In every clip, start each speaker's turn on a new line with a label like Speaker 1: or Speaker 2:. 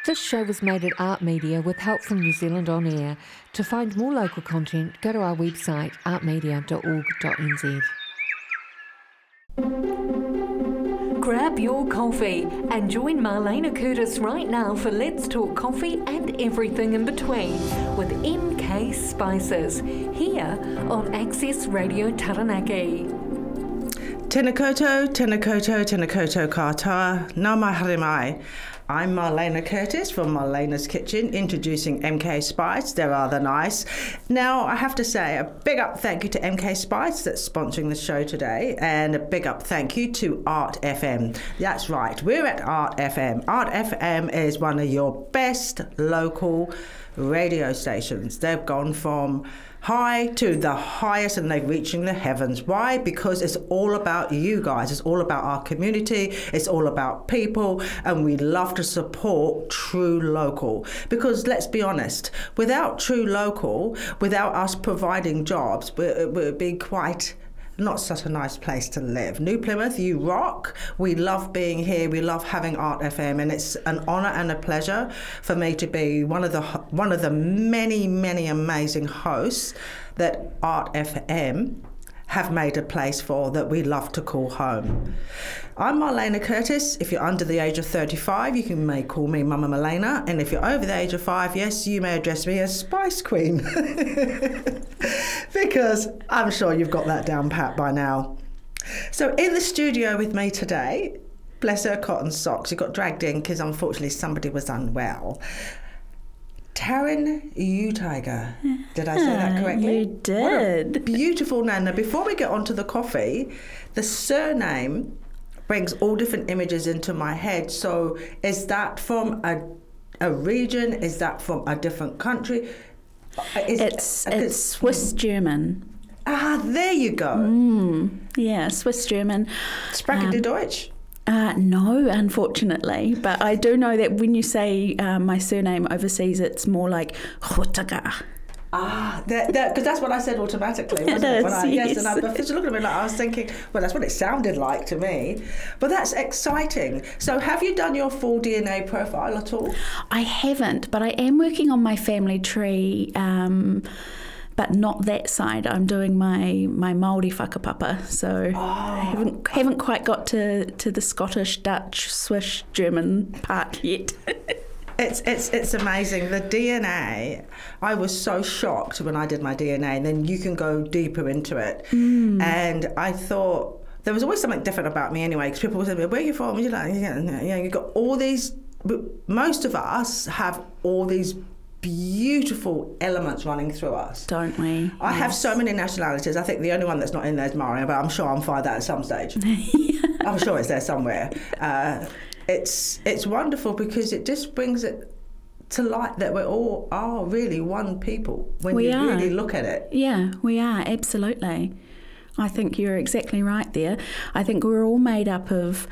Speaker 1: This show was made at Art Media with help from New Zealand On Air. To find more local content, go to our website artmedia.org.nz.
Speaker 2: Grab your coffee and join Marlena Curtis right now for Let's Talk Coffee and everything in between with MK Spices here on Access Radio Taranaki.
Speaker 3: Tēnā koutou, tēnā koutou, tēnā koutou katoa, nā mai haere mai. I'm Marlena Curtis from Marlena's Kitchen, introducing MK Spice. They're rather nice. Now, I have to say a big up thank you to MK Spice that's sponsoring the show today, and a big up thank you to Art FM. That's right, we're at Art FM. Art FM is one of your best local radio stations. They've gone from high to the highest and they're reaching the heavens. Why? Because it's all about you guys. It's all about our community. It's all about people, and we love to support True Local. Because let's be honest, without True Local, without us providing jobs, it would be quite not such a nice place to live. New Plymouth, you rock. We love being here. We love having Art FM, and it's an honour and a pleasure for me to be one of the many, many amazing hosts that Art FM have made a place for, that we love to call home. I'm Marlena Curtis. If you're under the age of 35, you may call me Mama Marlena, and if you're over the age of 5, yes, you may address me as Spice Queen. Because I'm sure you've got that down pat by now. So in the studio with me today, bless her cotton socks, she got dragged in because unfortunately somebody was unwell. Taryn Utiger. Did I say that correctly?
Speaker 4: You did.
Speaker 3: What a beautiful name. Now, before we get on to the coffee, the surname brings all different images into my head. So is that from a region? Is that from a different country?
Speaker 4: It's Swiss German.
Speaker 3: Ah, there you go.
Speaker 4: Yeah, Swiss German.
Speaker 3: Sprechen die Deutsch?
Speaker 4: No, unfortunately. But I do know that when you say my surname overseas, it's more like Hutaga.
Speaker 3: Ah, because that's what I said automatically, wasn't it?
Speaker 4: Yes.
Speaker 3: And I was looking at me like I was thinking, well, that's what it sounded like to me. But that's exciting. So have you done your full DNA profile at all?
Speaker 4: I haven't, but I am working on my family tree, but not that side. I'm doing my Māori whakapapa, so I haven't quite got to the Scottish, Dutch, Swiss, German part yet.
Speaker 3: It's amazing. The DNA, I was so shocked when I did my DNA, and then you can go deeper into it. And I thought, there was always something different about me anyway, because people would say, where are you from? You're like, you've got all these, most of us have all these beautiful elements running through us.
Speaker 4: Don't we?
Speaker 3: I have so many nationalities. I think the only one that's not in there is Maori, but I'm sure I'll find that at some stage. I'm sure it's there somewhere. It's wonderful because it just brings it to light that we all are really one people when you really look at it.
Speaker 4: Yeah, we are, absolutely. I think you're exactly right there. I think we're all made up of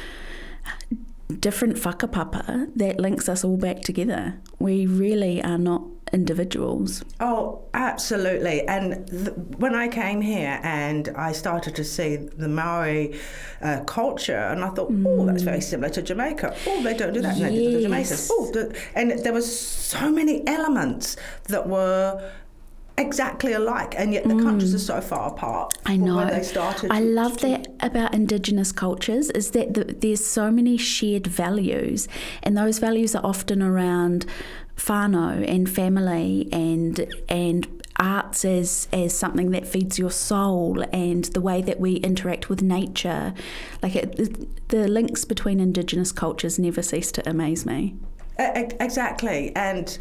Speaker 4: different whakapapa that links us all back together. We really are not individuals.
Speaker 3: Oh, absolutely. And when I came here and I started to see the Maori culture, and I thought, oh, that's very similar to Jamaica. Oh, they don't do that.
Speaker 4: Yes.
Speaker 3: They do the Jamaicans. And there was so many elements that were exactly alike, and yet the countries are so far apart.
Speaker 4: I know.
Speaker 3: When they started
Speaker 4: I love that about Indigenous cultures, is that there's so many shared values, and those values are often around whānau and family and arts as something that feeds your soul, and the way that we interact with nature. Like the links between Indigenous cultures never cease to amaze me.
Speaker 3: Exactly. And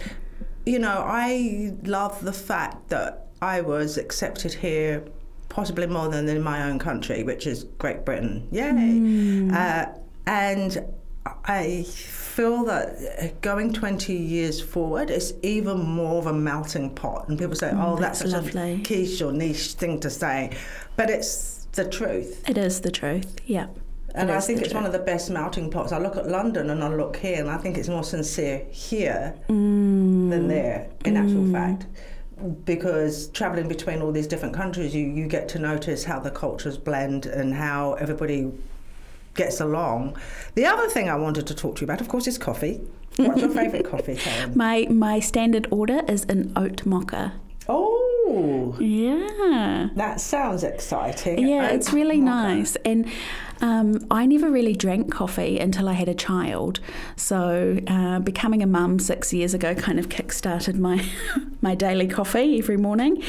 Speaker 3: I love the fact that I was accepted here possibly more than in my own country, which is Great Britain. Yay! And I feel that going 20 years forward is even more of a melting pot. And people say, that's such
Speaker 4: lovely.
Speaker 3: A quiche or niche thing to say. But it's the truth.
Speaker 4: It is the truth, yeah.
Speaker 3: And I think it's one of the best melting pots. I look at London and I look here, and I think it's more sincere here than there, in actual fact. Because travelling between all these different countries, you get to notice how the cultures blend and how everybody gets along. The other thing I wanted to talk to you about, of course, is coffee. What's your favourite coffee, Karen?
Speaker 4: My standard order is an oat mocha.
Speaker 3: Oh,
Speaker 4: Yeah.
Speaker 3: that sounds exciting.
Speaker 4: Yeah,
Speaker 3: Oat
Speaker 4: it's really
Speaker 3: mocha.
Speaker 4: nice. And I never really drank coffee until I had a child. So becoming a mum 6 years ago kind of kick-started my daily coffee every morning.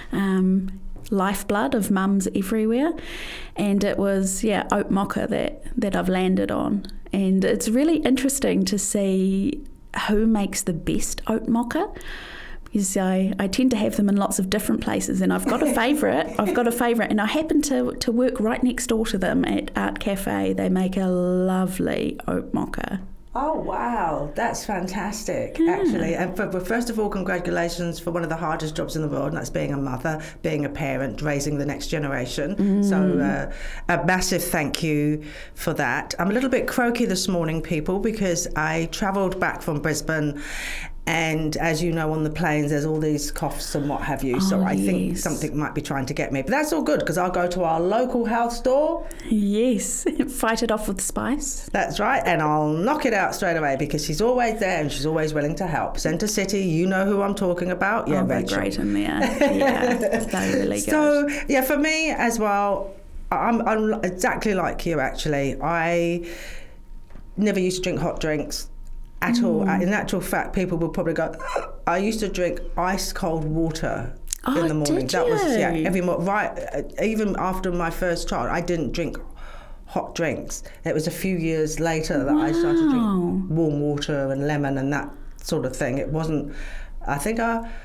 Speaker 4: Lifeblood of mums everywhere. And it was, oat mocha that I've landed on. And it's really interesting to see who makes the best oat mocha. Because I tend to have them in lots of different places, and I've got a favourite. And I happen to work right next door to them at Art Cafe. They make a lovely oat mocha.
Speaker 3: Oh, wow. That's fantastic, actually. And first of all, congratulations for one of the hardest jobs in the world, and that's being a mother, being a parent, raising the next generation. So a massive thank you for that. I'm a little bit croaky this morning, people, because I travelled back from Brisbane. And as you know, on the planes, there's all these coughs and what have you. So I think something might be trying to get me. But that's all good, because I'll go to our local health store.
Speaker 4: Yes, fight it off with spice.
Speaker 3: That's right. And I'll knock it out straight away, because she's always there and she's always willing to help. Centre City, you know who I'm talking about. Yeah,
Speaker 4: they're
Speaker 3: Rachel.
Speaker 4: great in there. Yeah, they're really good.
Speaker 3: So, yeah, for me as well, I'm exactly like you, actually. I never used to drink hot drinks at all. In actual fact, people will probably go, I used to drink ice cold water in the morning.
Speaker 4: Did
Speaker 3: That was
Speaker 4: you?
Speaker 3: every morning. Right, even after my first child, I didn't drink hot drinks. It was a few years later that I started to drink warm water and lemon and that sort of thing. It wasn't. I think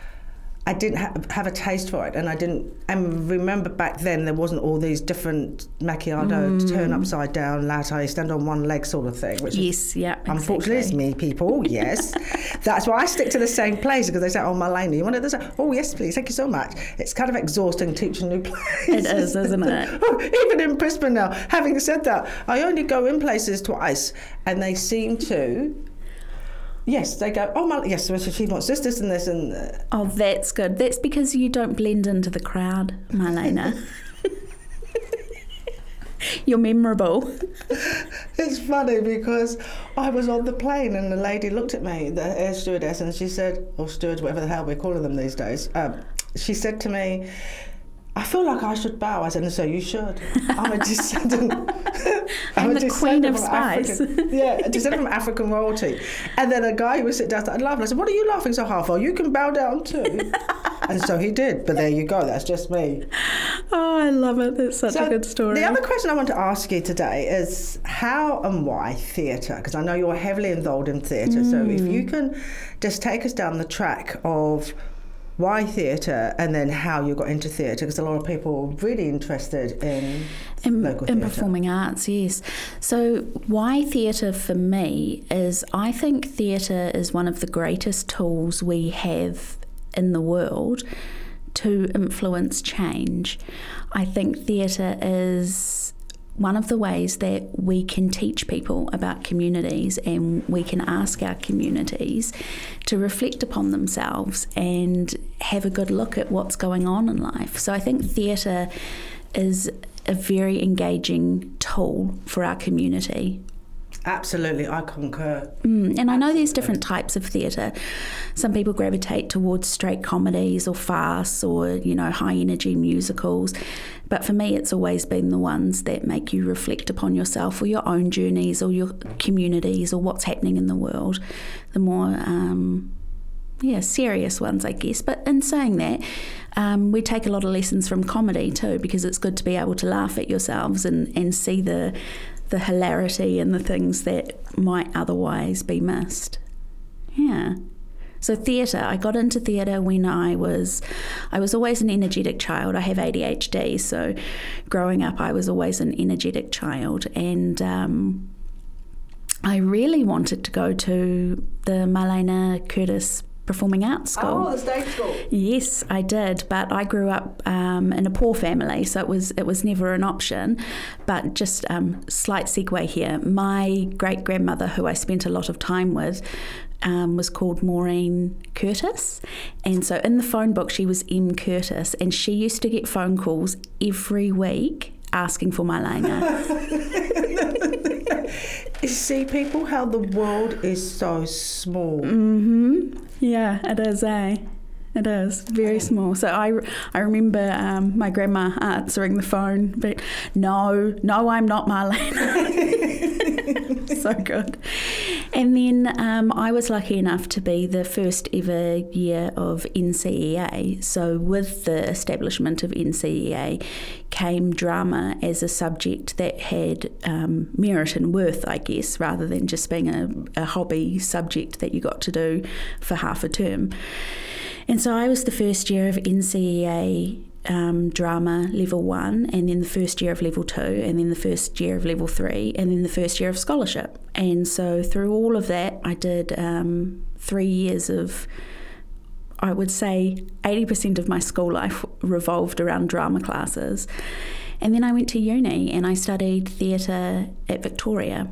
Speaker 3: I didn't have a taste for it, and I didn't. And remember back then there wasn't all these different macchiato, turn upside down, latte, stand on one leg sort of thing. Which unfortunately is me, people. Yes, that's why I stick to the same place, because they say, "Oh, Marlena, you want it this?" Oh, yes, please. Thank you so much. It's kind of exhausting teaching new places.
Speaker 4: It is, isn't it?
Speaker 3: Even in Brisbane now. Having said that, I only go in places twice, and they seem to. Yes, they go, yes, so she wants this and this. And
Speaker 4: Oh, that's good. That's because you don't blend into the crowd, Marlena. You're memorable.
Speaker 3: It's funny because I was on the plane and the lady looked at me, the air stewardess, and she said, or stewards, whatever the hell we're calling them these days, she said to me, I feel like I should bow. I said, so you should. I'm a descendant.
Speaker 4: I'm the queen of spice.
Speaker 3: A descendant from African royalty. And then a guy who was sitting down started laughing. I said, what are you laughing so hard for? You can bow down too. And so he did. But there you go. That's just me.
Speaker 4: Oh, I love it. That's such a good story.
Speaker 3: The other question I want to ask you today is how and why theatre? Because I know you're heavily involved in theatre. So if you can just take us down the track of why theatre, and then how you got into theatre, because a lot of people are really interested in local theatre.
Speaker 4: In performing arts, yes. So why theatre for me is I think theatre is one of the greatest tools we have in the world to influence change. I think theatre is one of the ways that we can teach people about communities, and we can ask our communities to reflect upon themselves and have a good look at what's going on in life. So I think theatre is a very engaging tool for our community.
Speaker 3: Absolutely, I concur.
Speaker 4: And I know there's different types of theatre. Some people gravitate towards straight comedies or farce or, high energy musicals. But for me, it's always been the ones that make you reflect upon yourself or your own journeys or your communities or what's happening in the world. The more, serious ones, I guess. But in saying that, we take a lot of lessons from comedy too, because it's good to be able to laugh at yourselves and see the hilarity and the things that might otherwise be missed. Yeah. So theatre, I got into theatre when I was always an energetic child. I have ADHD, so growing up I was always an energetic child, and I really wanted to go to the Marlena Curtis Performing Arts School.
Speaker 3: Oh, the stage school.
Speaker 4: Yes, I did, but I grew up in a poor family, so it was never an option. But just slight segue here, my great-grandmother, who I spent a lot of time with, was called Maureen Curtis, and so in the phone book she was M. Curtis, and she used to get phone calls every week asking for Marlena.
Speaker 3: You see, people, how the world is so small.
Speaker 4: Yeah, it is, eh? It is very small. So I remember my grandma answering the phone, but no, I'm not Marlene. So good. And then I was lucky enough to be the first ever year of NCEA. So with the establishment of NCEA came drama as a subject that had merit and worth, I guess, rather than just being a hobby subject that you got to do for half a term. And so I was the first year of NCEA drama level 1, and then the first year of level 2, and then the first year of level 3, and then the first year of scholarship. And so through all of that, I did 3 years of, I would say 80% of my school life revolved around drama classes. And then I went to uni and I studied theatre at Victoria,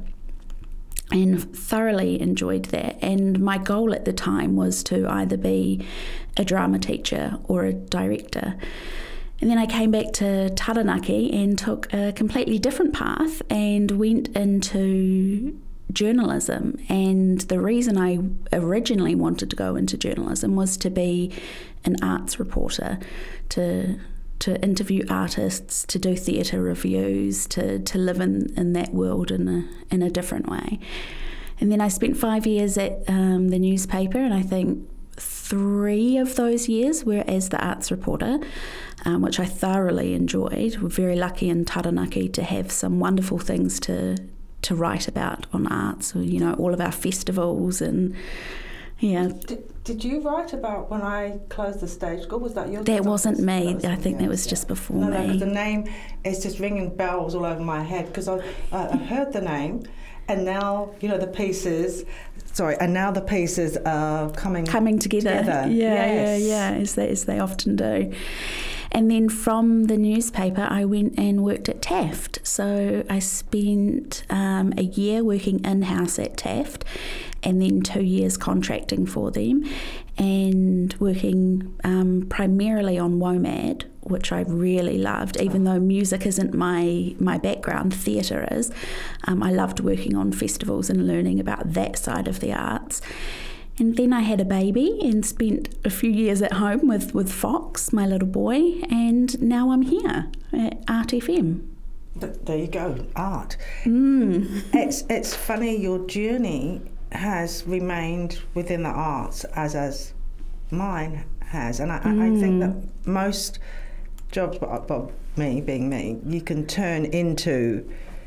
Speaker 4: and thoroughly enjoyed that. And my goal at the time was to either be a drama teacher or a director. And then I came back to Taranaki and took a completely different path and went into journalism. And the reason I originally wanted to go into journalism was to be an arts reporter, to interview artists, to do theatre reviews, to live in that world in a different way. And then I spent 5 years at the newspaper, and I think 3 of those years were as the arts reporter, which I thoroughly enjoyed. We're very lucky in Taranaki to have some wonderful things to write about on arts, you know, all of our festivals and... Yeah.
Speaker 3: Did you write about when I closed the stage school? Was that your?
Speaker 4: That wasn't me. I think that was just before me.
Speaker 3: No, because the name is just ringing bells all over my head because I heard the name, and now the pieces. Sorry, and now the pieces are coming together.
Speaker 4: Yeah, as they often do. And then from the newspaper, I went and worked at Taft. So I spent a year working in-house at Taft, and then 2 years contracting for them, and working primarily on WOMAD, which I really loved. Even though music isn't my background, theatre is. I loved working on festivals and learning about that side of the arts. And then I had a baby and spent a few years at home with Fox, my little boy, and now I'm here at Art FM.
Speaker 3: There you go, art. It's funny, your journey has remained within the arts as mine has. And I think that most jobs, but me being me, you can turn into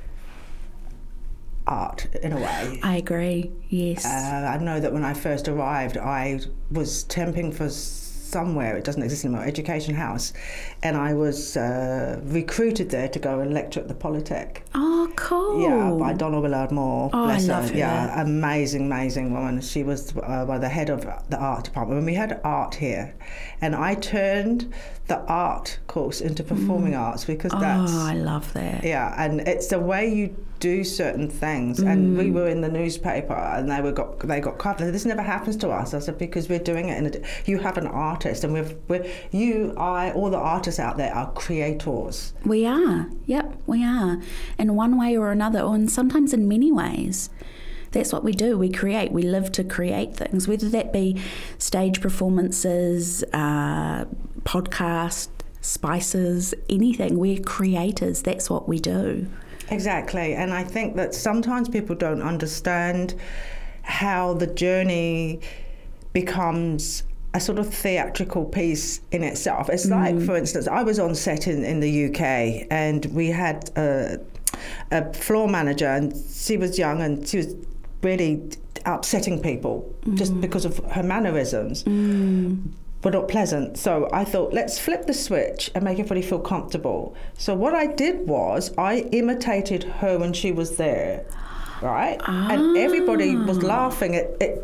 Speaker 3: art in a way.
Speaker 4: I agree, yes.
Speaker 3: I know that when I first arrived, I was temping for somewhere, it doesn't exist anymore, Education House, and I was recruited there to go and lecture at the Polytech.
Speaker 4: Oh, cool.
Speaker 3: Yeah, by Donna Willard Moore.
Speaker 4: Oh,
Speaker 3: bless
Speaker 4: I love her.
Speaker 3: Yeah, amazing woman. She was the head of the art department. When we had art here, and I turned the art course into performing arts because that's...
Speaker 4: Oh, I love that.
Speaker 3: Yeah, and it's the way you do certain things. And we were in the newspaper, and they got covered. This never happens to us. I said, because we're doing it. You have an artist, and all the artists out there are creators.
Speaker 4: We are. Yep, we are. In one way or another, and sometimes in many ways. That's what we do. We create. We live to create things, whether that be stage performances, podcast, spices, anything. We're creators. That's what we do.
Speaker 3: Exactly. And I think that sometimes people don't understand how the journey becomes a sort of theatrical piece in itself. It's like, for instance, I was on set in the UK, and we had a floor manager, and she was young, and she was really upsetting people just because of her mannerisms. Were not pleasant. So I thought, let's flip the switch and make everybody feel comfortable. So what I did was I imitated her when she was there, right? And everybody was laughing.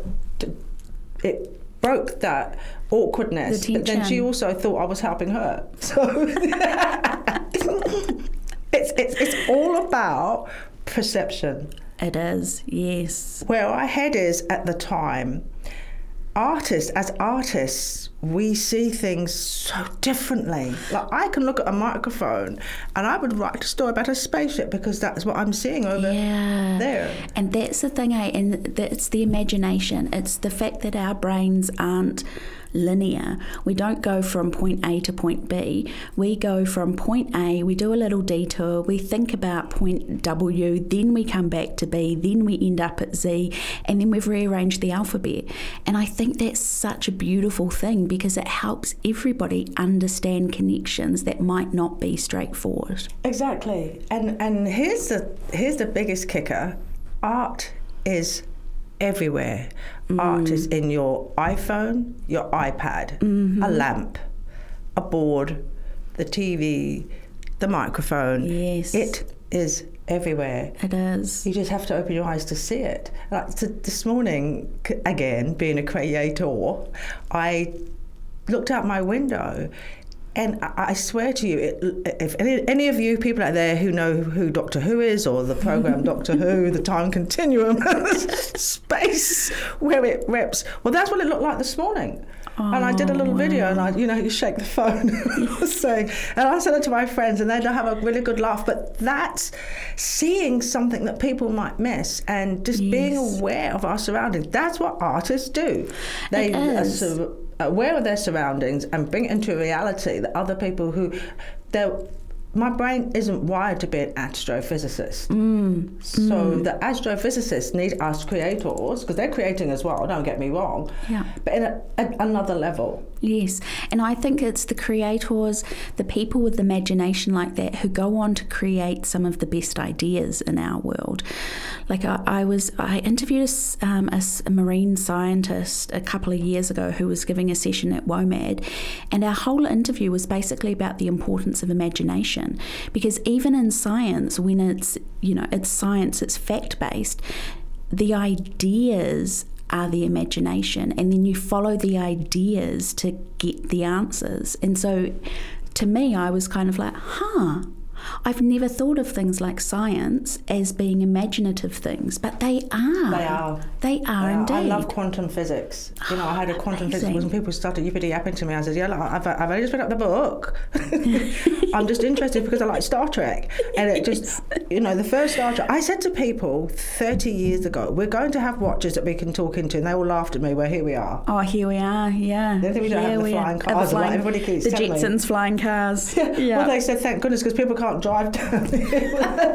Speaker 3: It broke that awkwardness.
Speaker 4: The
Speaker 3: but then she also thought I was helping her. So it's all about perception.
Speaker 4: It is, yes.
Speaker 3: Where our head is at the time, as artists, we see things so differently. Like, I can look at a microphone and I would write a story about a spaceship because that's what I'm seeing over there.
Speaker 4: And that's the thing, and it's the imagination. It's the fact that our brains aren't linear. We don't go from point A to point B. We go from point A, we do a little detour, we think about point W, then we come back to B, then we end up at Z, and then we've rearranged the alphabet. And I think that's such a beautiful thing because it helps everybody understand connections that might not be straightforward.
Speaker 3: Exactly. And here's the biggest kicker. Art is everywhere. Art is in your iPhone, your iPad, a lamp, a board, the TV, the microphone.
Speaker 4: Yes.
Speaker 3: It is everywhere.
Speaker 4: It is.
Speaker 3: You just have to open your eyes to see it. Like this morning, again, being a creator, I looked out my window. And I swear to you, if any of you people out there who know who Doctor Who is, or the program Doctor Who, the time continuum, space where it reps, well, that's what it looked like this morning. And I did a little video, and you shake the phone, and I sent it to my friends, and they'd have a really good laugh. But that's seeing something that people might miss, and just being aware of our surroundings. That's what artists do. They are aware of their surroundings and bring it into reality that other people my brain isn't wired to be an astrophysicist. So the astrophysicists need us creators, because they're creating as well, don't get me wrong, but at another level.
Speaker 4: Yes, and I think it's the creators, the people with imagination like that, who go on to create some of the best ideas in our world. Like I interviewed a marine scientist a couple of years ago who was giving a session at WOMAD, and our whole interview was basically about the importance of imagination, because even in science, when it's science, it's fact-based, the ideas are the imagination, and then you follow the ideas to get the answers. And so to me, I was kind of like, I've never thought of things like science as being imaginative things, but they are. They are indeed.
Speaker 3: I love quantum physics. I had a quantum physics when people started yippity-yapping to me. I said, I've only just picked up the book. I'm just interested because I like Star Trek. And it just, the first Star Trek, I said to people 30 years ago, we're going to have watches that we can talk into, and they all laughed at me. Well, here we are.
Speaker 4: Oh, here we are, yeah.
Speaker 3: They think we don't have the flying cars. Everybody keeps
Speaker 4: the
Speaker 3: telling
Speaker 4: Jetsons
Speaker 3: me.
Speaker 4: flying cars.
Speaker 3: Yeah. Well, they said, thank goodness, because people can't drive down here.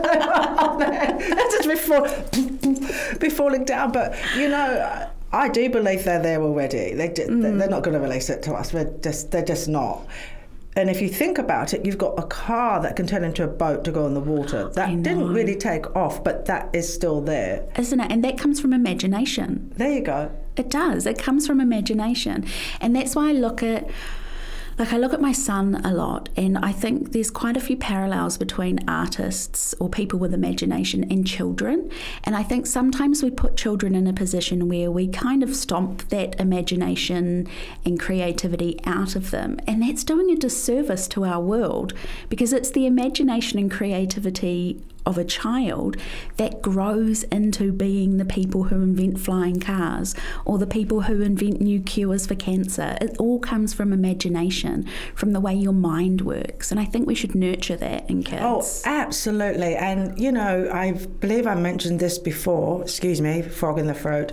Speaker 3: That's just be falling down. But I do believe they're there already. They're not going to release it to us. They're just not. And if you think about it, you've got a car that can turn into a boat to go on the water. That didn't really take off, but that is still there,
Speaker 4: isn't it? And that comes from imagination.
Speaker 3: There you go.
Speaker 4: It does. It comes from imagination, and that's why I look at my son a lot, and I think there's quite a few parallels between artists or people with imagination and children. And I think sometimes we put children in a position where we kind of stomp that imagination and creativity out of them. And that's doing a disservice to our world, because it's the imagination and creativity of a child that grows into being the people who invent flying cars or the people who invent new cures for cancer. It all comes from imagination, from the way your mind works, and I think we should nurture that in kids.
Speaker 3: Oh, absolutely. And I believe I mentioned this before. Excuse me, frog in the throat.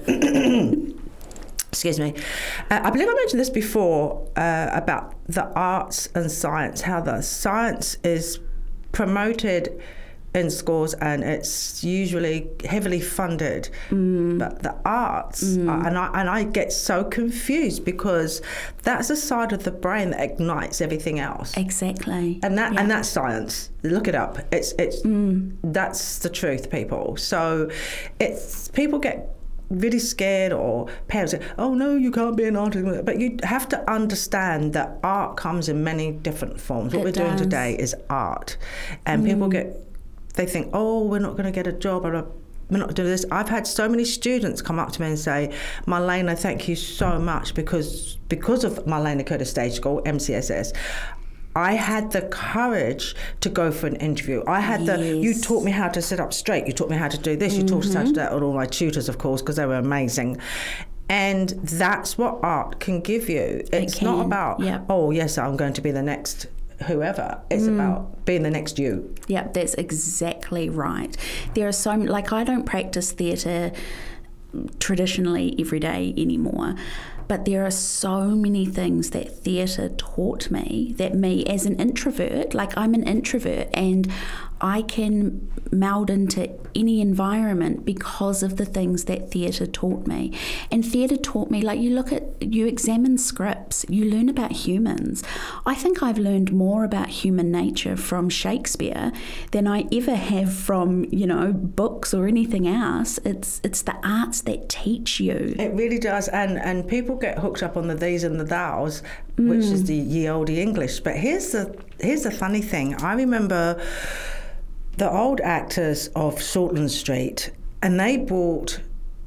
Speaker 3: Excuse me. I believe I mentioned this before about the arts and science, how the science is promoted in schools, and it's usually heavily funded. But the arts, and I get so confused, because that's a side of the brain that ignites everything else.
Speaker 4: Exactly.
Speaker 3: And that's science. Look it up. It's that's the truth, people. So people get really scared, or parents say, oh no, you can't be an artist. But you have to understand that art comes in many different forms. What we're doing today is art, and people they think, oh, we're not going to get a job, or we're not doing this. I've had so many students come up to me and say, Marlena, thank you so much, because of Marlena Curtis Stage School, MCSS, I had the courage to go for an interview. You taught me how to sit up straight. You taught me how to do this. You taught me how to do that. And all my tutors, of course, because they were amazing. And that's what art can give you. It's not about, oh, yes, I'm going to be the next whoever. It's about being the next you.
Speaker 4: Yeah, that's exactly right. There are so, like, I don't practice theatre traditionally every day anymore, but there are so many things that theatre taught me that me as an introvert, like I'm an introvert and I can meld into any environment because of the things that theatre taught me. And theatre taught me, like, you examine scripts, you learn about humans. I think I've learned more about human nature from Shakespeare than I ever have from, books or anything else. It's the arts that teach you.
Speaker 3: It really does. And people get hooked up on the these and the thous, which is the ye olde English. But here's the funny thing. I remember the old actors of Shortland Street, and they brought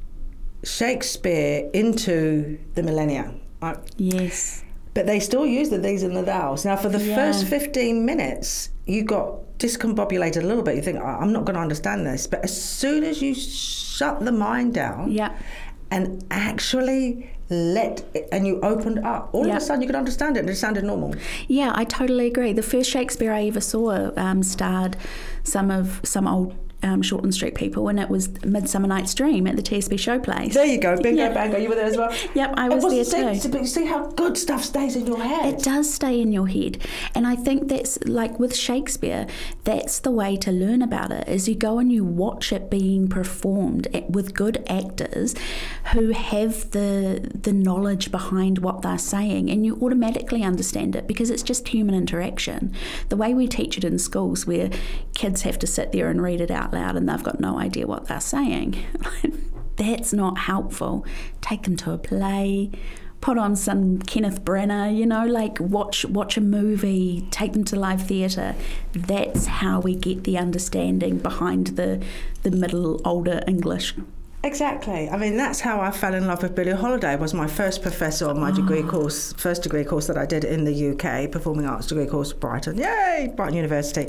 Speaker 3: Shakespeare into the millennia.
Speaker 4: Yes.
Speaker 3: But they still use the these and the thous. Now, for the first 15 minutes, you got discombobulated a little bit. You think, I'm not going to understand this. But as soon as you shut the mind down and actually and you opened up, all of a sudden you could understand it and it sounded normal.
Speaker 4: Yeah, I totally agree. The first Shakespeare I ever saw starred some old Shortland Street people, and it was Midsummer Night's Dream at the TSB Showplace.
Speaker 3: There you go, bingo, bango, you were there as well.
Speaker 4: Yep, I was there too.
Speaker 3: But you see how good stuff stays in your head.
Speaker 4: It does stay in your head, and I think that's, like with Shakespeare, that's the way to learn about it, is you go and you watch it being performed with good actors who have the knowledge behind what they're saying, and you automatically understand it because it's just human interaction. The way we teach it in schools, where kids have to sit there and read it out loud and they've got no idea what they're saying. That's not helpful. Take them to a play, put on some Kenneth Branagh, watch a movie, take them to live theatre. That's how we get the understanding behind the middle older English.
Speaker 3: Exactly. I mean, that's how I fell in love with Billie Holiday. Was my first professor on my first degree course that I did in the UK, Performing Arts degree course, Brighton. Yay, Brighton University.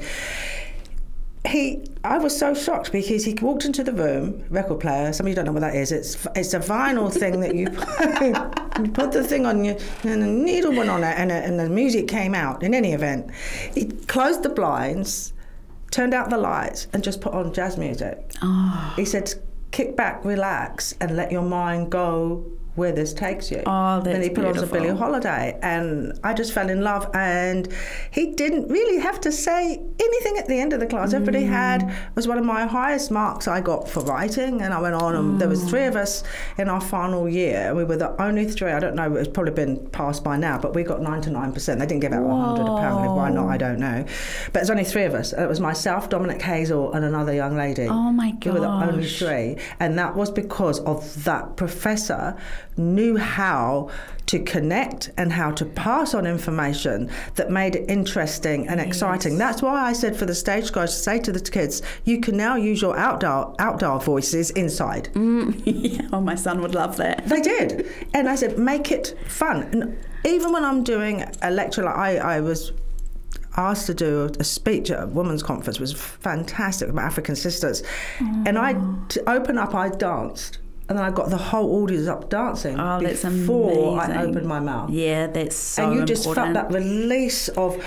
Speaker 3: I was so shocked because he walked into the room, record player, some of you don't know what that is, it's a vinyl thing that you put the thing on you, and a needle went on it, and the music came out. In any event, he closed the blinds, turned out the lights, and just put on jazz music. He said, kick back, relax, and let your mind go where this takes you.
Speaker 4: Oh, that's
Speaker 3: Then he put
Speaker 4: beautiful.
Speaker 3: on some Billie Holiday, and I just fell in love. And he didn't really have to say anything at the end of the class. Everybody was one of my highest marks I got for writing, and I went on, and there was 3 of us in our final year, and we were the only 3. I don't know, it's probably been passed by now, but we got 99%. They didn't give out 100 apparently. Why not? I don't know. But there's only 3 of us. It was myself, Dominic Hazel, and another young lady.
Speaker 4: Oh my gosh.
Speaker 3: We were the only 3, and that was because of that professor knew how to connect and how to pass on information that made it interesting and exciting. That's why I said for the stage guys to say to the kids, you can now use your outdoor voices inside.
Speaker 4: Oh, my son would love that.
Speaker 3: They did. And I said, make it fun. And even when I'm doing a lecture, like I was asked to do a speech at a women's conference, it was fantastic, with my African sisters. And to open up, I danced. And then I got the whole audience up dancing before I opened my mouth.
Speaker 4: Yeah, that's so important.
Speaker 3: And you just felt that release of,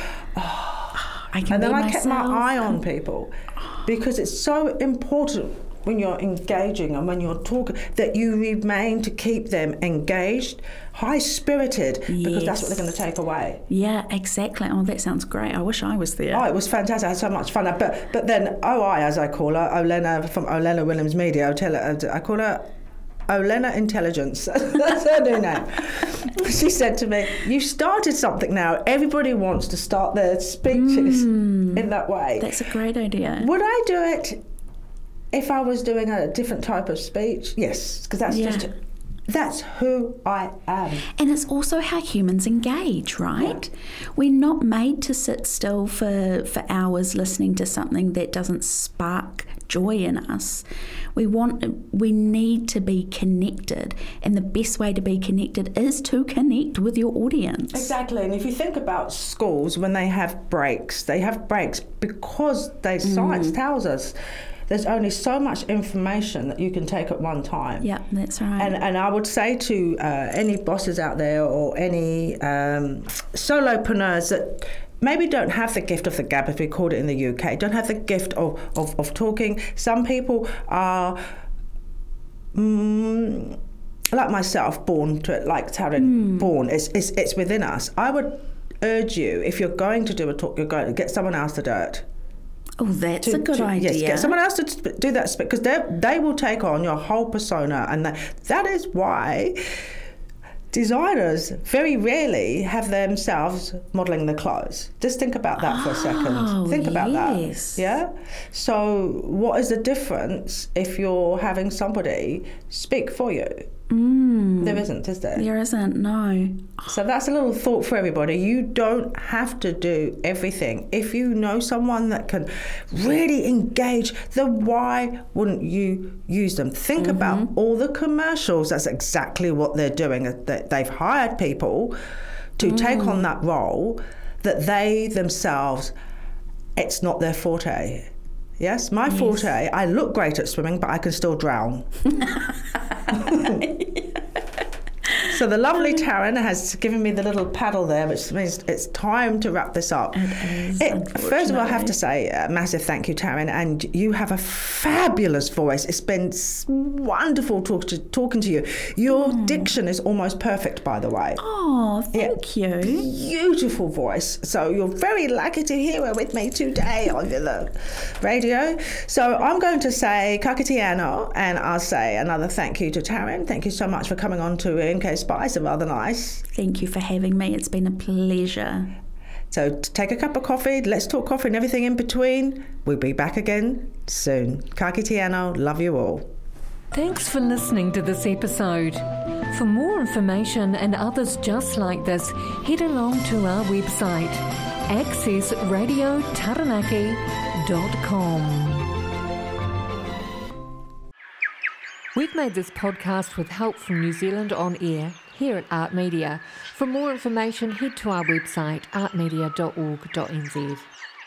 Speaker 4: I can
Speaker 3: and then
Speaker 4: be
Speaker 3: I kept my
Speaker 4: myself.
Speaker 3: eye on people, because it's so important when you're engaging and when you're talking that you remain to keep them engaged, high-spirited, because that's what they're going to take away.
Speaker 4: Yeah, exactly. Oh, that sounds great. I wish I was there.
Speaker 3: Oh, it was fantastic. I had so much fun. But then OI, as I call her, Olena from Olena Williams Media, I call her Olena Intelligence. That's her new name. She said to me, you started something now. Everybody wants to start their speeches in that way.
Speaker 4: That's a great idea.
Speaker 3: Would I do it if I was doing a different type of speech? Yes, because that's who I am.
Speaker 4: And it's also how humans engage, right? Yeah. We're not made to sit still for hours listening to something that doesn't spark joy in us. We need to be connected, and the best way to be connected is to connect with your audience.
Speaker 3: Exactly. And if you think about schools, when they have breaks because science tells us there's only so much information that you can take at one time.
Speaker 4: Yeah, that's right.
Speaker 3: And I would say to any bosses out there or any solopreneurs that maybe don't have the gift of the gab, if we called it in the UK, don't have the gift of talking. Some people are, like myself, born to it, like Taryn, born. It's within us. I would urge you, if you're going to do a talk, you're going to get someone else to do it.
Speaker 4: Oh, that's a good idea.
Speaker 3: Yes, get someone else to do that, because they will take on your whole persona, and that is why designers very rarely have themselves modelling the clothes. Just think about that for a second. Think about that. Yeah? So what is the difference if you're having somebody speak for you? There isn't, is there?
Speaker 4: There isn't, no.
Speaker 3: So that's a little thought for everybody. You don't have to do everything. If you know someone that can really engage, then why wouldn't you use them? Think about all the commercials. That's exactly what they're doing. They've hired people to take on that role that they themselves, it's not their forte. Yes, my forte, I look great at swimming, but I can still drown. So the lovely Taryn has given me the little paddle there, which means it's time to wrap this up. First of all, I have to say a massive thank you, Taryn, and you have a fabulous voice. It's been wonderful talking to you. Your diction is almost perfect, by the way.
Speaker 4: Oh, thank you.
Speaker 3: Beautiful voice. So you're very lucky to hear her with me today over the radio. So I'm going to say kakatiano, and I'll say another thank you to Taryn. Thank you so much for coming on to MK Spice and Rather Nice.
Speaker 4: Thank you for having me. It's been a pleasure.
Speaker 3: So take a cup of coffee, let's talk coffee and everything in between. We'll be back again soon. Ka kite anō, love you all.
Speaker 2: Thanks for listening to this episode. For more information and others just like this, head along to our website, accessradiotaranaki.com. We've made this podcast with help from New Zealand On Air, here at Art Media. For more information, head to our website, artmedia.org.nz.